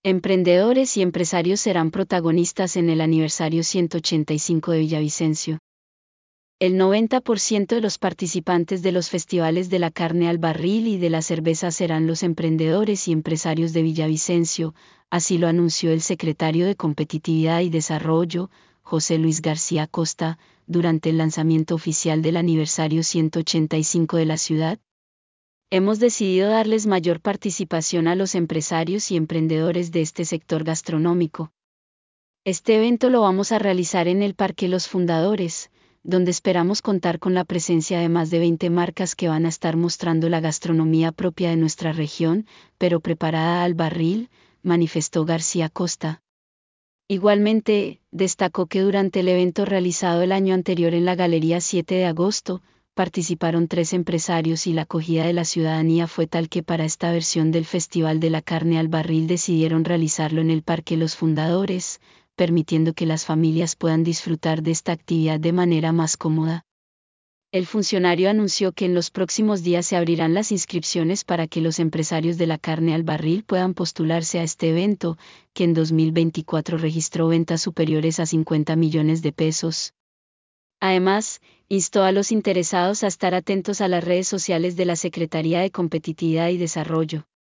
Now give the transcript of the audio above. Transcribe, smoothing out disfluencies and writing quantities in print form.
Emprendedores y empresarios serán protagonistas en el aniversario 185 de Villavicencio. El 90% de los participantes de los festivales de la carne al barril y de la cerveza serán los emprendedores y empresarios de Villavicencio, así lo anunció el secretario de Competitividad y Desarrollo, José Luis García Costa, durante el lanzamiento oficial del aniversario 185 de la ciudad. Hemos decidido darles mayor participación a los empresarios y emprendedores de este sector gastronómico. Este evento lo vamos a realizar en el Parque Los Fundadores, donde esperamos contar con la presencia de más de 20 marcas que van a estar mostrando la gastronomía propia de nuestra región, pero preparada al barril, manifestó García Costa. Igualmente, destacó que durante el evento realizado el año anterior en la Galería 7 de agosto, participaron 3 empresarios y la acogida de la ciudadanía fue tal que para esta versión del Festival de la Carne al Barril decidieron realizarlo en el Parque Los Fundadores, permitiendo que las familias puedan disfrutar de esta actividad de manera más cómoda. El funcionario anunció que en los próximos días se abrirán las inscripciones para que los empresarios de la carne al barril puedan postularse a este evento, que en 2024 registró ventas superiores a 50 millones de pesos. Además, instó a los interesados a estar atentos a las redes sociales de la Secretaría de Competitividad y Desarrollo.